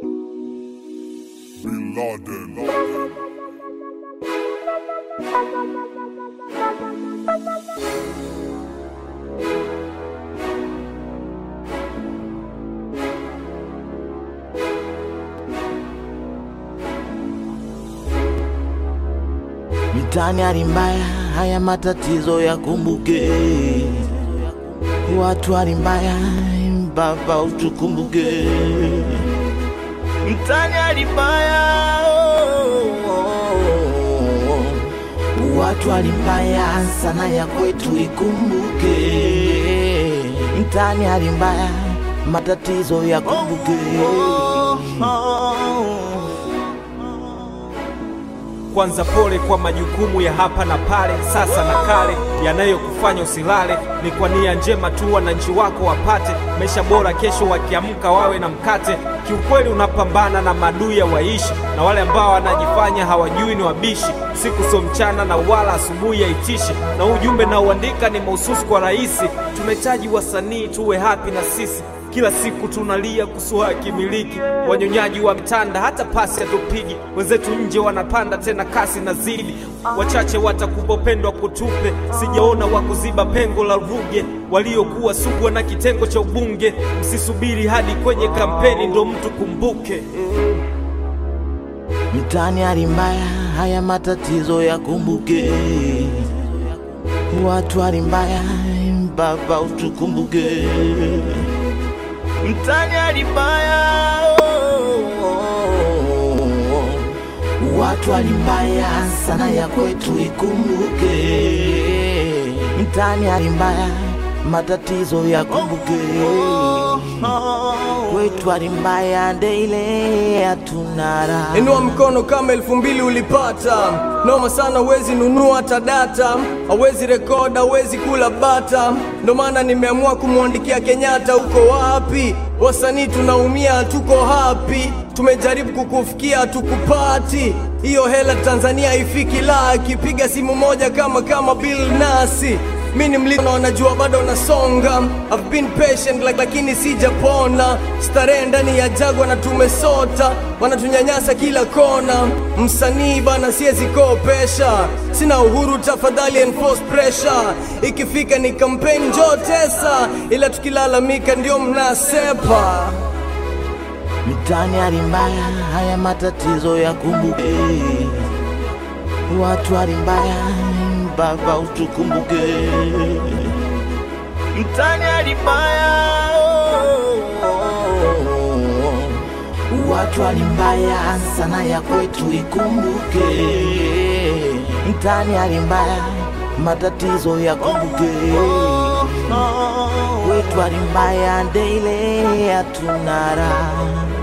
Bin Laden. Mitaani hali mbaya, haya matatizo yakumbuke. Watu hali mbaya, Baba utukumbuke. Mitaani hali mbaya, watu hali mbaya, sana ya kwetu ikumbuke. Mitaani hali mbaya, matatizo yakumbuke. Kwanza pole kwa majukumu ya hapa na pale, sasa na kale, yanayokufanya usilale. Ni kwa nia njema tu wananchi wako wapate maisha bora, kesho wakiamka wawe na mkate. Kiukweli unapambana na maadui ya waishi, na wale ambao wanajifanya hawajui ni wabishi. Siku so mchana na wala asubuhi haitishi, na ujumbe na uandika ni mahususi kwa raisi. Tunahitaji wasanii tuwe happy na sisi, kila siku tunalia kuhusu haki miliki. Wanyonyaji wa mtanda hata pasi hatupigi, wenzetu nje wanapanda tena kasi na zidi. Wachache watakupopendwa kutupe, sijaona wakuziba pengo la Ruge. Waliokuwa sugwa na kitengo cha ubunge, msisubiri hadi kwenye kampeni ndo mtu kumbuke. Mitaani hali mbaya, haya matatizo yakumbuke. Watu hali mbaya, Baba utukumbuke. Mitaani hali mbaya, watu hali mbaya, sana ya kwetu ikumbuke. Mitaani hali mbaya, matatizo yakumbuke. Kwetu hali mbaya, ndeile hatuna raha. Inua mkono kama 2000 ulipata. Noma sana wezi nunua hata data, hawezi rekoda, hawezi kula bata. Ndo maana nimeamua kumuandikia Kenyatta, uko wapi? Wasanii tunaumia, hatuko happy. Tumejaribu kukufikia, hatukupati. Hiyo hela Tanzania haifiki laki. Piga simu moja kama Bill Nasi. Mini mlito na wanajua bado nasonga. I've been patient lakini sijapona. Starehe ndani ya jagwa na tumesota, wanatunyanyasa kila kona. Msanii bana siezi kopesha, sina uhuru tafadhali enforce pressure. Ikifika ni campaign njoo tesa, ila tukilalamika ndio mnasepa. Mitaani hali mbaya, haya matatizo yakumbuke. Watu hali mbaya, Baba utukumbuke. Mitaani hali mbaya, watu hali mbaya, sana ya kwetu ikumbuke. Mitaani hali mbaya, matatizo yakumbuke. Kwetu hali mbaya, ndeile hatuna raha.